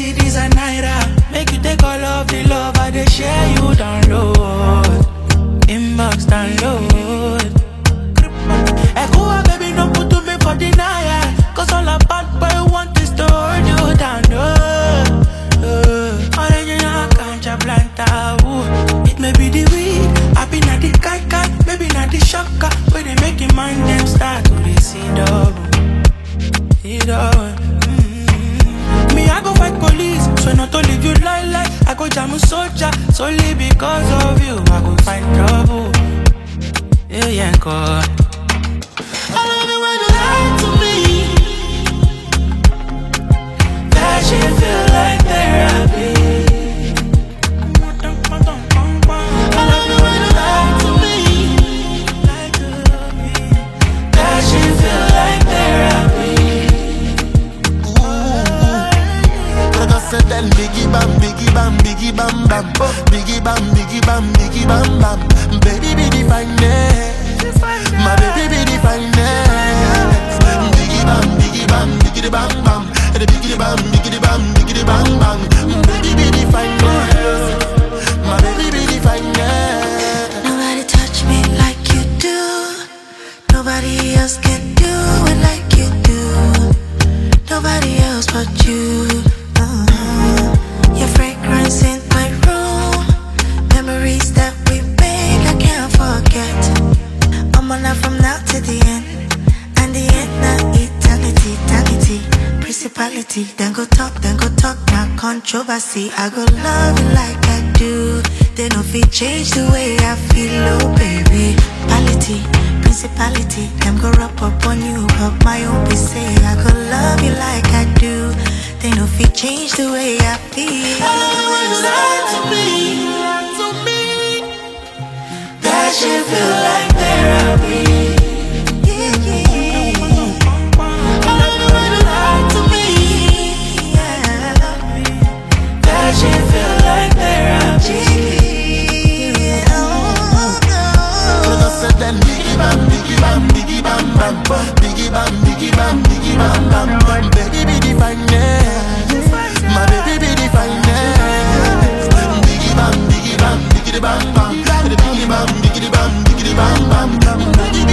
cities and naira. Make you take all of the love I dey share you download. Inbox download. Ekua baby no put to me for denial. Cause all about boy want is to hold you down. Original cancha planta. It may be the weed, I be not the kai, maybe not the shocker. Where they make your mind them start to they see double. Me, I go fight police, so not to leave you like I go jam a soldier, solely because of you I go find trouble. Yeah, God. I love it when you lie to me. That shit feel like therapy. I love it when you lie to me. That shit feel like therapy. Said then biggie bam, biggie bam, biggie bam bam, biggie bam, biggie bam, biggie bam bam. Baby be the finest, my baby be the finest. Biggie bam, biggie bam, biggie bam bam, the biggie bam, biggie bam, biggie bam bam. Baby be the finest, my baby be the finest. Nobody touch me like you do. Nobody else can do it like you do. Nobody else but you. Your fragrance in my room, memories that we make I can't forget. I'm on up from now to the end, and the end now eternity, eternity, principality. Then go talk, now controversy. I go love you like I do. They no fit change the way I feel, oh baby. Quality, principality. Them go up on you, but my own be say I go love you like I do. They no fit change the way I feel. I love it when you lie to me. That shit feel like therapy. Yeah, yeah. I love it when you lie to me. Yeah. That shit feel like therapy. Yeah. Oh, no. I said then biggie bam, biggie bam, biggie bam bam, biggie bam, biggie bam, biggie bam bam. Baby be the finest, my baby be the finest. Biggie bam, biggie bam, biggie bam bam, the biggie bam, biggie bam, biggie bam bam. Baby